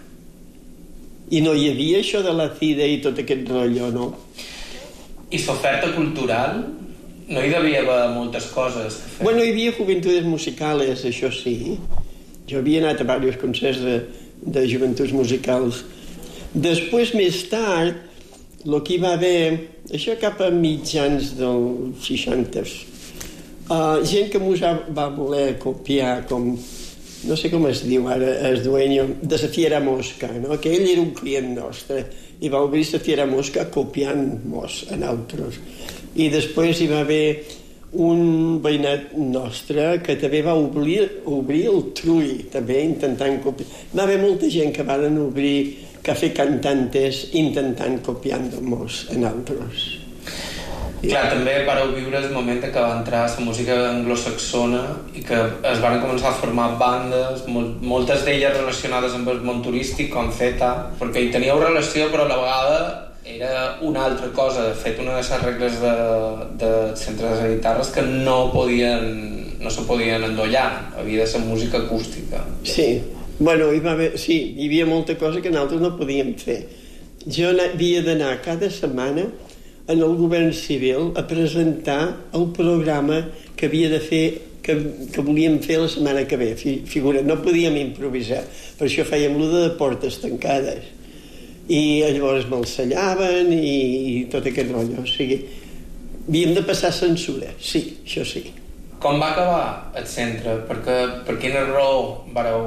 I no hi havia això de la CIDE i tot aquest rotllo, no? I l'oferta cultural? No hi devia haver moltes coses que fer. Bueno, hi havia Juventudes Musicales, això sí. Jo havia anat a diversos concerts de, de joventuts musicals. Després, més tard, el que hi va haver, això cap a mitjans dels seixantes, uh, gent que mos va voler copiar, com, no sé com es diu ara, el dueño de la Fiera Mosca, no? Que ell era un client nostre, i va obrir la Fiera Mosca copiant-nos a nosaltres. I després hi va haver un veïnat nostre que també va obrir, obrir el Trull, també intentant copiar. Va haver molta gent que van obrir Café Cantantes intentant copiant-nos a nosaltres. Clar, també vareu viure el moment que va entrar la música anglosaxona i que es van començar a formar bandes, molt, moltes d'elles relacionades amb el món turístic, com Zeta, perquè hi teníeu relació, però a la vegada era una altra cosa. De fet, una de les regles de, de centres de guitarres que no podien, no se podien endollar, havia de ser música acústica. Sí, bueno, hi va haver, sí, hi havia molta cosa que nosaltres no podíem fer. Jo havia d'anar cada setmana en el govern civil a presentar el programa que havia de fer, que, que volíem fer la setmana que ve. Figura, no podíem improvisar, per això fèiem lo de portes tancades. I llavors me'l sellaven i, i tot aquest rotllo. O sigui, havíem de passar censura, sí, això sí. Com va acabar el centre? Perquè, per quina raó vareu,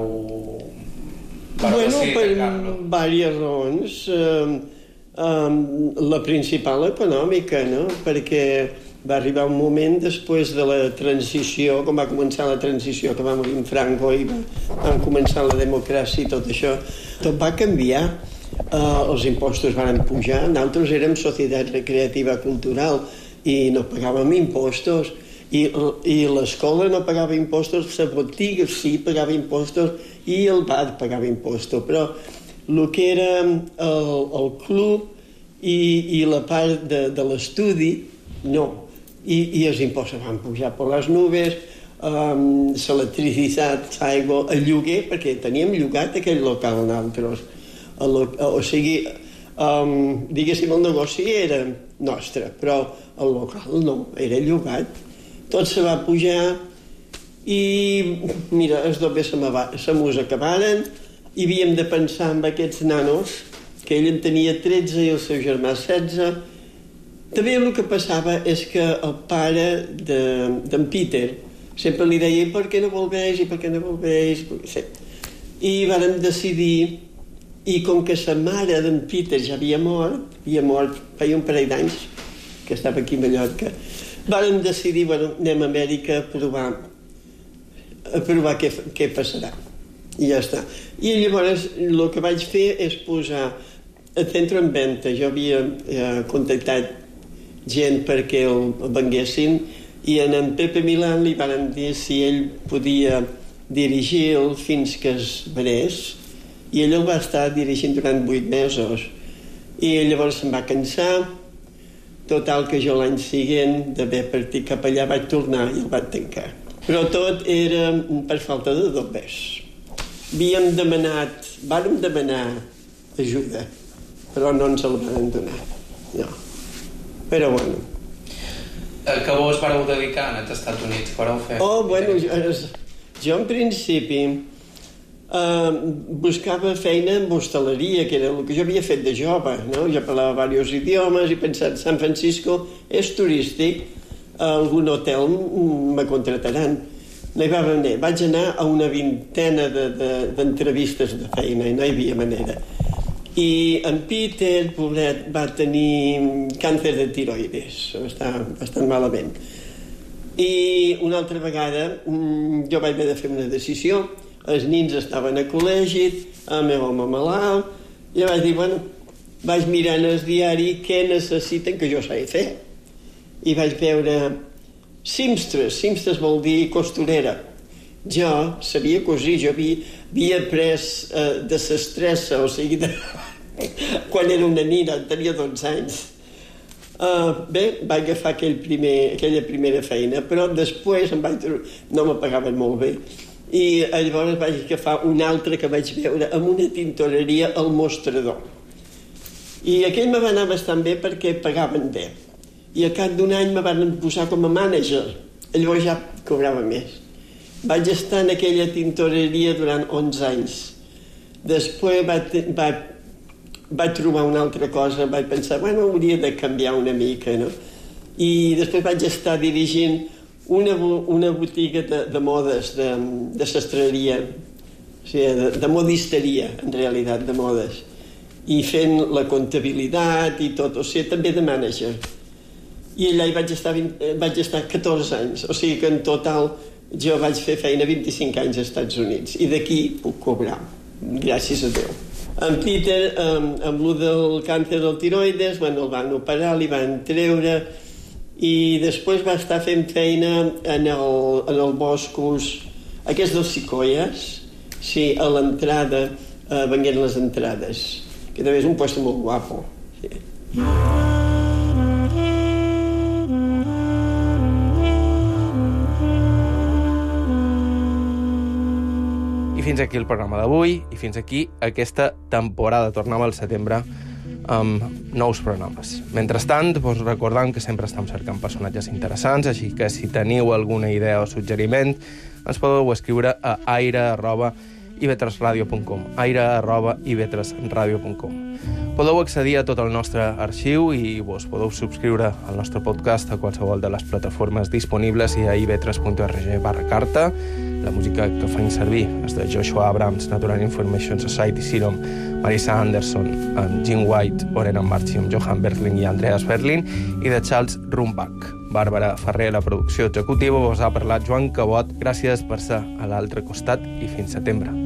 vareu bueno, decidir per tancar-lo? diverses raons. Eh, eh, la principal econòmica, no? Perquè va arribar un moment després de la transició, com va començar la transició, que va morir en Franco i va, va començar la democràcia i tot això, tot va canviar. Uh, els impostos van pujar. Nosaltres érem societat recreativa cultural i no pagàvem impostos. I, i l'escola no pagava impostos, la botiga sí pagava impostos i el bar pagava impostos. Però el que era el, el club i, i la part de, de l'estudi, no. I, i els impostos van pujar per les nubes, um, l'electricitat, l'aigua, el lloguer, perquè teníem llogat aquell local nosaltres. El, o sigui, um, diguéssim, el negoci era nostre, però el local no, era llogat. Tot se va pujar i, mira, els dos se mos acabaren i havíem de pensar en aquests nanos, que ell en tenia tretze i el seu germà setze. També el que passava és que el pare d'en de, Peter sempre li deia per què no volveix i per què no volveix. I vàrem decidir, i com que sa mare d'en Peter ja havia mort, havia mort feia un parell d'anys, que estava aquí a Mallorca, vàrem decidir, bueno, anem a Amèrica a provar, a provar què, què passarà. I ja està. I llavors el que vaig fer és posar el centre en venda. Jo havia eh, contactat gent perquè el, el venguessin i en, en Pepe Milán li van dir si ell podia dirigir-lo fins que es venés, i ell el va estar dirigint durant vuit mesos i llavors se'n va cansar. Total que jo l'any següent d'haver partit cap allà vaig tornar i el vaig tancar, però tot era per falta de dobbers. Havíem demanat vàrem demanar ajuda, però no ens el van donar, no. Però bueno. A què vos vareu dedicar als Estats Units? Què vareu fer? Oh, bueno, jo, jo en principi eh, buscava feina en hostaleria, que era el que jo havia fet de jove, no? Jo parlava diversos idiomes i pensava, San Francisco és turístic, algun hotel me contrataran. No hi va haver. Vaig anar a una vintena d'entrevistes de, de, de feina i no hi havia manera. I en Peter, pobret, va tenir càncer de tiroides, està bastant malament. I una altra vegada jo vaig haver de fer una decisió, els nins estaven a col·legi, el meu home malalt, i vaig dir, bueno, vaig mirar en el diari què necessiten que jo sé fer. I vaig veure Simstres, Simstres vol dir costurera. Jo sabia cosir, jo havia, havia après eh, de sestressa, o sigui, de... quan era una nina, tenia dotze anys. Uh, bé, vaig agafar aquell primer, aquella primera feina, però després em vaig... no me pagaven molt bé. I llavors vaig agafar una altra que vaig veure en una tintoreria al Mostrador. I aquell me va anar bastant bé perquè pagaven bé. I al cap d'un any me van posar com a mànager. Llavors ja cobrava més. Vaig estar en aquella tintoreria durant onze anys. Després vaig, vaig, vaig trobar una altra cosa, vaig pensar, bueno, hauria de canviar una mica, no? I després vaig estar dirigint una, una botiga de, de modes, de, de sastreria, o sigui, de, de modisteria, en realitat, de modes, i fent la comptabilitat i tot, o sigui, també de mànager. I allà hi vaig estar, vint, vaig estar catorze anys, o sigui que en total jo vaig fer feina vint-i-cinc anys als Estats Units, i d'aquí puc cobrar, gràcies a Déu. En Peter, amb, amb el del càncer del tiroides, bueno, el van operar, li van treure, i després va estar fent feina en el, en el boscos, aquests dels Sequoias, sí, a l'entrada, eh, venguent les entrades, que també és un lloc molt guapo. Sí. Fins aquí el programa d'avui i fins aquí aquesta temporada. Tornem al setembre amb nous programes. Mentrestant, vos recordam que sempre estem cercant personatges interessants, així que si teniu alguna idea o suggeriment, ens podeu escriure a aire arroba i ve tres radio punt com aire arroba i ve tres radio punt com. Podeu accedir a tot el nostre arxiu i vos podeu subscriure al nostre podcast a qualsevol de les plataformes disponibles i a i ve tres punt org barra carta. La música que faig servir és de Joshua Abrams, Natural Information Society, Serum, Marisa Anderson, amb Jim White, Orena Marchim, Johan Bertling i Andreas Berlin, i de Charles Rumbach. Bàrbara Ferrer, la producció executiva, vos ha parlat Joan Cabot. Gràcies per ser a l'altre costat i fins setembre.